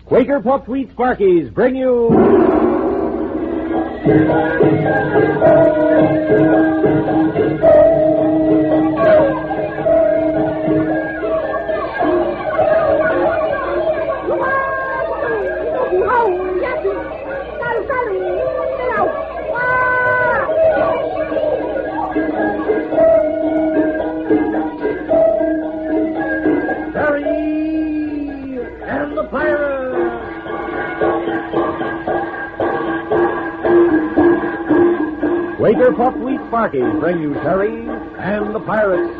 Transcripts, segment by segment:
Quaker Puffed Wheat Sparkies bring you... Quaker Puffed Wheat Sparkies bring you Terry and the Pirates.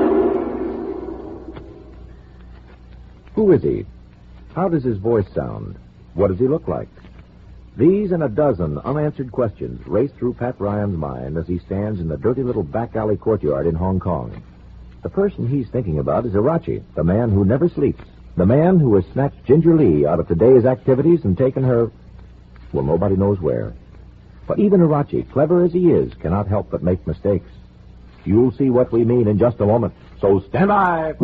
Who is he? How does his voice sound? What does he look like? These and a dozen unanswered questions race through Pat Ryan's mind as he stands in the dirty little back alley courtyard in Hong Kong. The person he's thinking about is Irachi, the man who never sleeps, the man who has snatched Ginger Lee out of today's activities and taken her, well, nobody knows where. But even Irachi, clever as he is, cannot help but make mistakes. You'll see what we mean in just a moment. So stand by.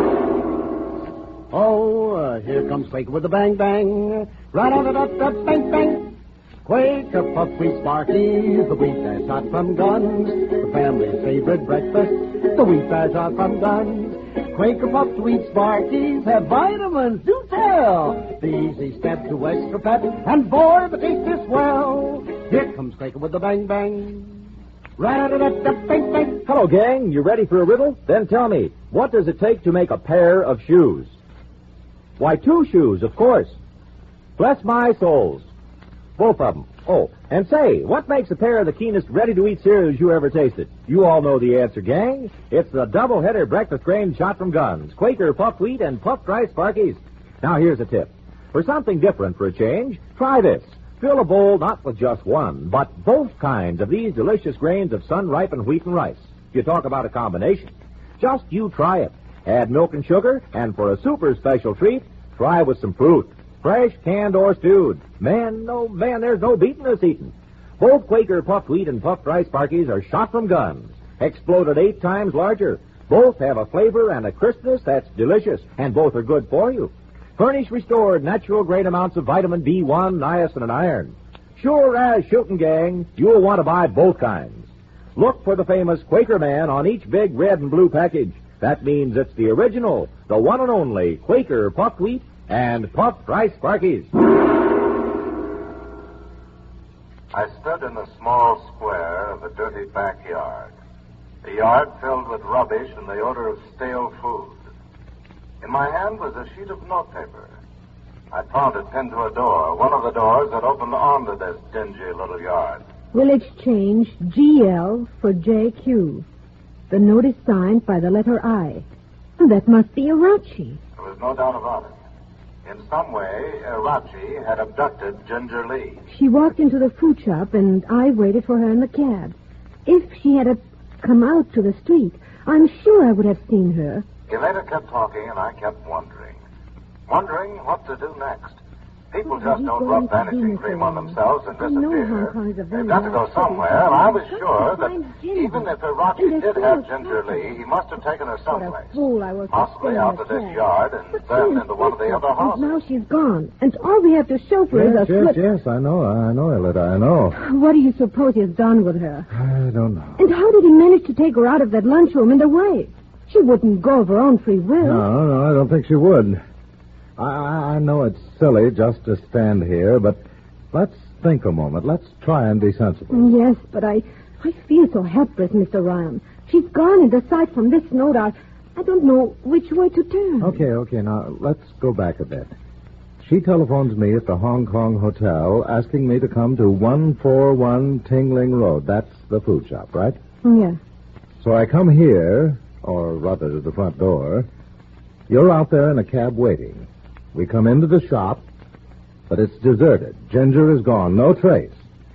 Here comes Quaker with the bang bang. Bang bang. Quaker Puffed Wheat Sparkies, the wheat that's hot from guns. The family's favorite breakfast, the wheat that's hot from guns. Quaker Puffed Wheat Sparkies have vitamins, do tell. The easy step to extra pep, and boy, the taste is swell. Here comes Quaker with the bang bang. Bang bang. Hello, gang. You ready for a riddle? Then tell me, what does it take to make a pair of shoes? Why, two shoes, of course. Bless my souls. Both of them. Oh, and say, what makes a pair of the keenest ready-to-eat cereals you ever tasted? You all know the answer, gang. It's the double-header breakfast grain shot from guns. Quaker Puffed Wheat and Puffed Rice Sparkies. Now, here's a tip. For something different for a change, try this. Fill a bowl not with just one, but both kinds of these delicious grains of sun-ripened wheat and rice. You talk about a combination. Just you try it. Add milk and sugar, and for a super special treat, try with some fruit. Fresh, canned, or stewed. Man, there's no beating this eating. Both Quaker Puffed Wheat and Puffed Rice Sparkies are shot from guns, exploded 8 times larger. Both have a flavor and a crispness that's delicious, and both are good for you. Furnish restored natural great amounts of vitamin B1, niacin, and iron. Sure as shooting, gang, you'll want to buy both kinds. Look for the famous Quaker Man on each big red and blue package. That means it's the original, the one and only Quaker Puffed Wheat and Puffed Rice Sparkies. I stood in the small square of a dirty backyard. A yard filled with rubbish and the odor of stale food. In my hand was a sheet of notepaper. I found it pinned to a door, one of the doors that opened onto this dingy little yard. We'll exchange GL for JQ. The note is signed by the letter I. That must be Irachi. There was no doubt about it. In some way, Irachi had abducted Ginger Lee. She walked into the food shop, and I waited for her in the cab. If she had come out to the street, I'm sure I would have seen her. He later kept talking, and I kept wondering what to do next. People just don't rub vanishing cream on themselves and disappear. They've got to go somewhere, and I was sure that even if Irachi did have Ginger Lee, he must have taken her someplace. Possibly out of this yard and then into one of the other houses. Now she's gone, and all we have to show for is a slip. Yes, I know, Elita, I know. What do you suppose he's done with her? I don't know. And how did he manage to take her out of that lunchroom and away? She wouldn't go of her own free will. No, I don't think she would. I know it's silly just to stand here, but let's think a moment. Let's try and be sensible. Yes, but I feel so helpless, Mr. Ryan. She's gone, and aside from this note, I don't know which way to turn. Okay, now let's go back a bit. She telephones me at the Hong Kong hotel asking me to come to 141 Tingling Road. That's the food shop, right? Yes. So I come here, or rather to the front door. You're out there in a cab waiting. We come into the shop, but it's deserted. Ginger is gone, no trace.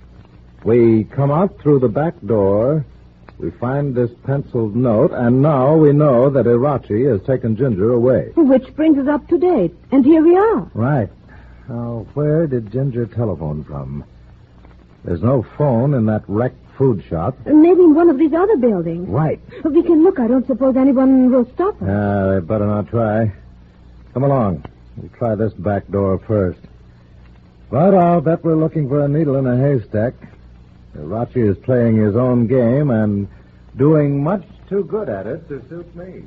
We come out through the back door. We find this penciled note, and now we know that Irachi has taken Ginger away. Which brings us up to date, and here we are. Right. Now, where did Ginger telephone from? There's no phone in that wrecked food shop. Maybe in one of these other buildings. Right. But we can look. I don't suppose anyone will stop us. They better not try. Come along. We'll try this back door first. But I'll bet we're looking for a needle in a haystack. Irachi is playing his own game and doing much too good at it to suit me.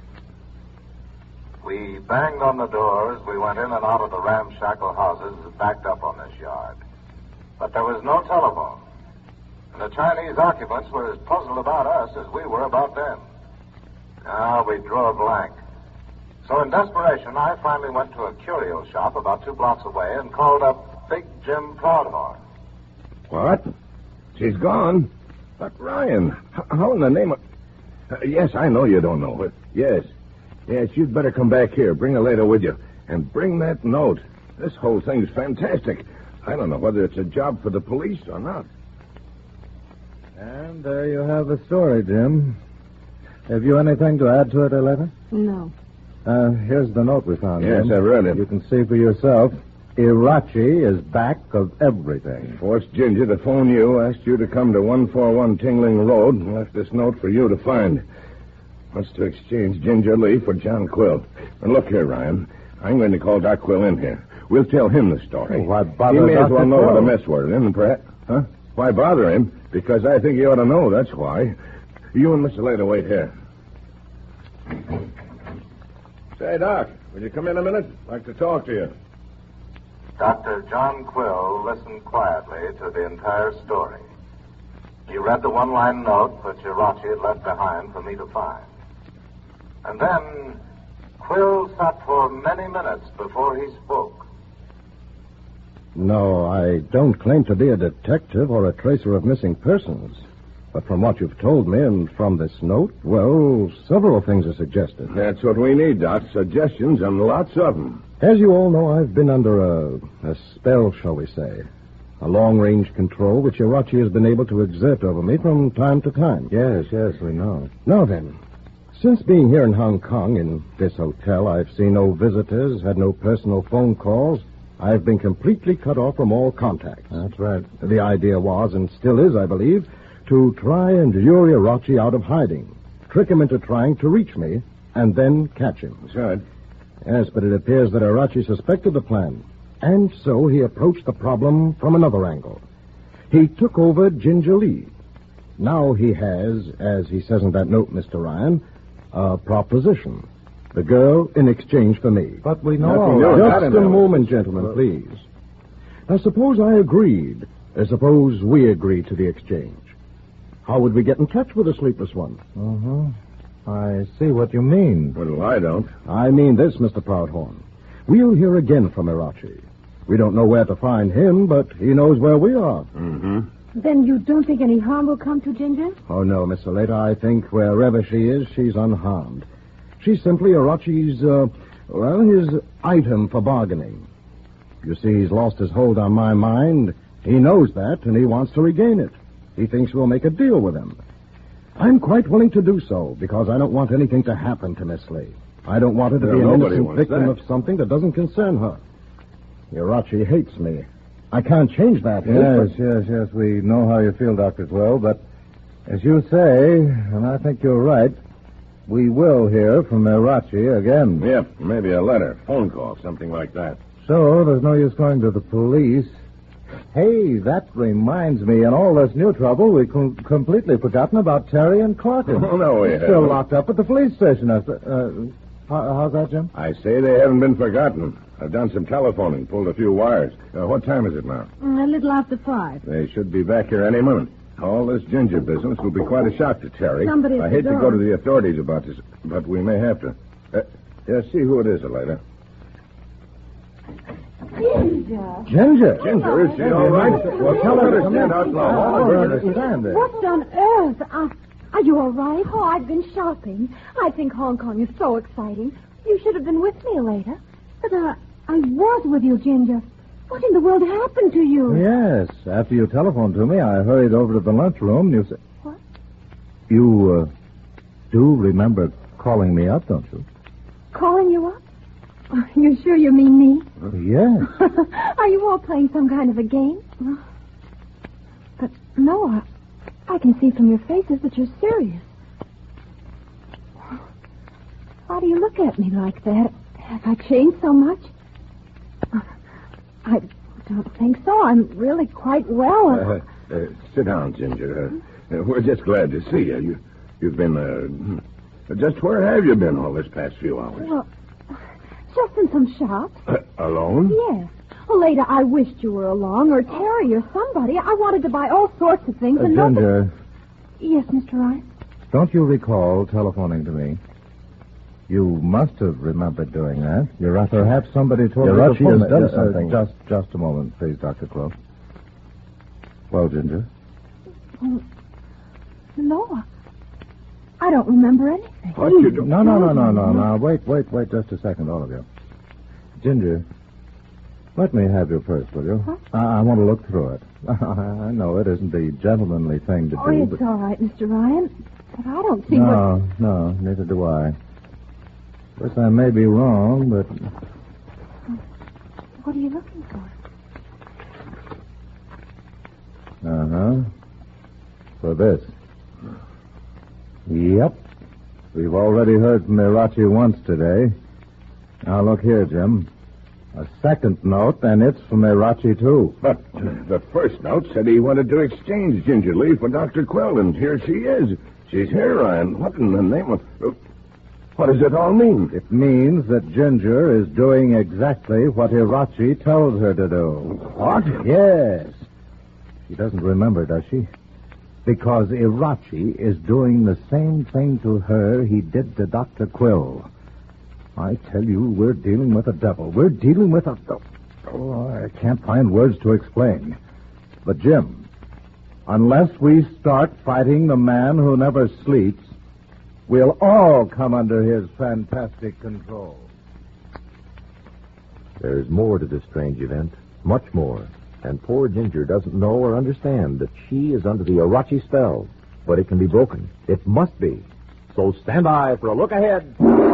We banged on the doors. We went in and out of the ramshackle houses backed up on this yard. But there was no telephone. And the Chinese occupants were as puzzled about us as we were about them. Now we drew a blank. So in desperation, I finally went to a curio shop about 2 blocks away and called up Big Jim Proudhorn. What? She's gone? But Ryan, how in the name of... yes, I know you don't know it. Yes, you'd better come back here. Bring a later with you. And bring that note. This whole thing's fantastic. I don't know whether it's a job for the police or not. And there you have the story, Jim. Have you anything to add to it, Aletta? No. Here's the note we found. Yes, Jim. I read it. You can see for yourself. Irachi is back of everything. Forced Ginger to phone you, asked you to come to 141 Tingling Road, and left this note for you to find. Wants to exchange Ginger Lee for John Quill. And look here, Ryan. I'm going to call Doc Quill in here. We'll tell him the story. Oh, why bother He may as well Dr. know Quill? what a mess we're in, perhaps. Huh? Why bother him? Because I think he ought to know, that's why. You and Mr. Later wait here. Say, Doc, will you come in a minute? I'd like to talk to you. Dr. John Quill listened quietly to the entire story. He read the one-line note that Irachi had left behind for me to find. And then Quill sat for many minutes before he spoke. No, I don't claim to be a detective or a tracer of missing persons. But from what you've told me and from this note, well, several things are suggested. That's what we need, Doc. Suggestions and lots of them. As you all know, I've been under a spell, shall we say. A long-range control which Irachi has been able to exert over me from time to time. Yes, we know. Now then, since being here in Hong Kong, in this hotel, I've seen no visitors, had no personal phone calls. I've been completely cut off from all contacts. That's right. The idea was, and still is, I believe, to try and lure Irachi out of hiding, trick him into trying to reach me, and then catch him. That's right. Yes, but it appears that Irachi suspected the plan, and so he approached the problem from another angle. He took over Ginger Lee. Now he has, as he says in that note, Mr. Ryan, a proposition. The girl in exchange for me. But we know... Just a moment, gentlemen, please. Now, suppose I agreed. Suppose we agreed to the exchange. How would we get in touch with the sleepless one? I see what you mean. Well, I don't. I mean this, Mr. Proudhorn. We'll hear again from Irachi. We don't know where to find him, but he knows where we are. Then you don't think any harm will come to Ginger? Oh, no, Miss Saleta. I think wherever she is, she's unharmed. She's simply Irachi's, his item for bargaining. You see, he's lost his hold on my mind. He knows that, and he wants to regain it. He thinks we'll make a deal with him. I'm quite willing to do so, because I don't want anything to happen to Miss Lee. I don't want her to be an innocent victim of something that doesn't concern her. Irachi hates me. I can't change that. Yes, we know how you feel, Dr. Quill, but as you say, and I think you're right, we will hear from Irachi again. Yep, maybe a letter, phone call, something like that. So there's no use going to the police. Hey, that reminds me, in all this new trouble, we completely forgotten about Terry and Clark. Oh, no, we haven't. Still locked up at the police station. How's that, Jim? I say they haven't been forgotten. I've done some telephoning, pulled a few wires. What time is it now? A little after 5. They should be back here any minute. All this Ginger business will be quite a shock to Terry. Somebody at I hate the to door. go to the authorities about this, but we may have to. See who it is, Aleta. Ginger. Ginger, is she all right? Well, tell her to stand out loud. What on earth? Are you all right? Oh, I've been shopping. I think Hong Kong is so exciting. You should have been with me later. But I was with you, Ginger. What in the world happened to you? Yes, after you telephoned to me, I hurried over to the lunchroom and you said... What? You, do remember calling me up, don't you? Calling you up? Oh, you sure you mean me? Yes. Are you all playing some kind of a game? But no, I can see from your faces that you're serious. Why do you look at me like that? Have I changed so much? think so. I'm really quite well. Sit down, Ginger. We're just glad to see you. You've been, just where have you been all this past few hours? Well, just in some shops. Alone? Yes. Well, later, I wished you were along, or Terry, or somebody. I wanted to buy all sorts of things. And Ginger. Yes, Mr. Ryan? Don't you recall telephoning to me? You must have remembered doing that. Perhaps somebody told you. Rachi has done something. Just a moment, please, Dr. Quill. Well, Ginger? No, I don't remember anything. What you do? No. Wait just a second, all of you. Ginger, let me have your purse, will you? Huh? I want to look through it. I know it isn't the gentlemanly thing to do, It's but... all right, Mr. Ryan. But I don't see what... No, neither do I. Of course, I may be wrong, but... What are you looking for? For this. Yep. We've already heard from Irachi once today. Now, look here, Jim. A second note, and it's from Irachi, too. But the first note said he wanted to exchange Ginger Lee for Dr. Quill, and here she is. She's here, Ryan. What in the name of... What does it all mean? It means that Ginger is doing exactly what Irachi tells her to do. What? Yes. She doesn't remember, does she? Because Irachi is doing the same thing to her he did to Dr. Quill. I tell you, we're dealing with a devil. We're dealing with a... Oh, I can't find words to explain. But, Jim, unless we start fighting the man who never sleeps, we'll all come under his fantastic control. There's more to this strange event. Much more. And poor Ginger doesn't know or understand that she is under the Irachi spell. But it can be broken. It must be. So stand by for a look ahead.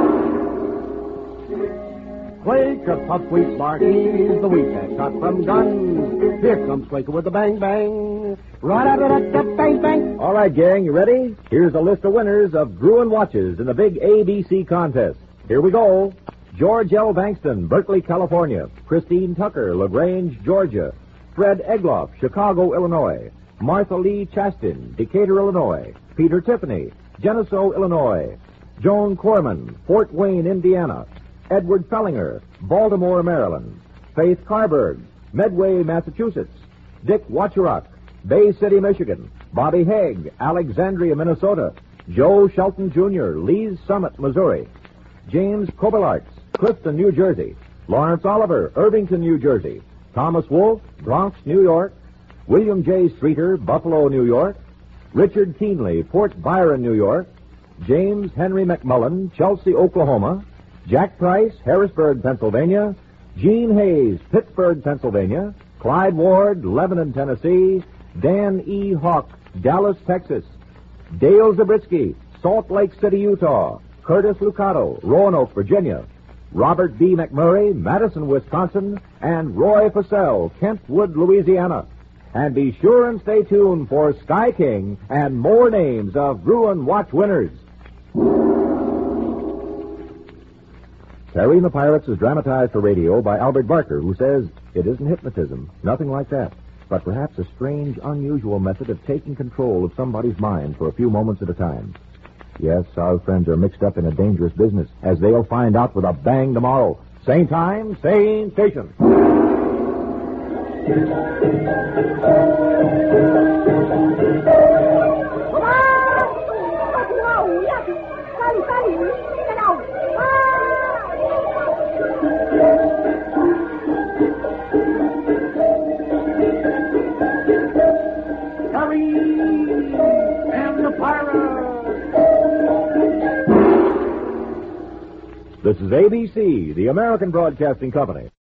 Quaker puff wheat Smarties, the wheat that's hot from guns. Here comes Quaker with the bang bang. Bang bang. All right, gang, you ready? Here's a list of winners of Gruen watches in the big ABC contest. Here we go. George L. Bankston, Berkeley, California. Christine Tucker, LaGrange, Georgia. Fred Egloff, Chicago, Illinois. Martha Lee Chastin, Decatur, Illinois. Peter Tiffany, Geneseo, Illinois. Joan Corman, Fort Wayne, Indiana. Edward Fellinger, Baltimore, Maryland. Faith Carberg, Medway, Massachusetts. Dick Wachurak, Bay City, Michigan. Bobby Haig, Alexandria, Minnesota. Joe Shelton, Jr., Lee's Summit, Missouri. James Kobelarts, Clifton, New Jersey. Lawrence Oliver, Irvington, New Jersey. Thomas Wolfe, Bronx, New York. William J. Streeter, Buffalo, New York. Richard Keenley, Port Byron, New York. James Henry McMullen, Chelsea, Oklahoma. Jack Price, Harrisburg, Pennsylvania. Gene Hayes, Pittsburgh, Pennsylvania. Clyde Ward, Lebanon, Tennessee. Dan E. Hawk, Dallas, Texas. Dale Zabriskie, Salt Lake City, Utah. Curtis Lucado, Roanoke, Virginia. Robert B. McMurray, Madison, Wisconsin. And Roy Fussell, Kentwood, Louisiana. And be sure and stay tuned for Sky King and more names of Gruen watch winners. Terry and the Pirates is dramatized for radio by Albert Barker, who says it isn't hypnotism, nothing like that, but perhaps a strange, unusual method of taking control of somebody's mind for a few moments at a time. Yes, our friends are mixed up in a dangerous business, as they'll find out with a bang tomorrow. Same time, same station. Terry and the Pirates. This is ABC, the American Broadcasting Company.